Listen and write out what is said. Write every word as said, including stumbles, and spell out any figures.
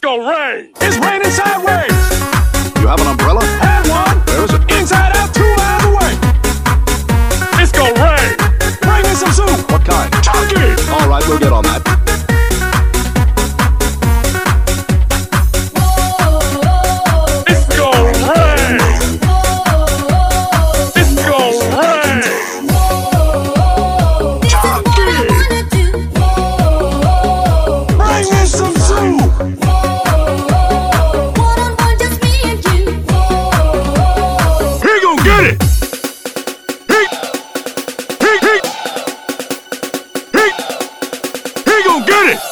gonna rain. It's raining sideways. You have an umbrella? Have one. Where is it? Inside out, two miles away. It's gonna rain. Bring me some soup. What kind? Turkey. All right, we'll get on that. It's gonna rain. It's gonna rain. Turkey. Bring me some soup. He gon' get it. He, he, he, he, he gon' get it.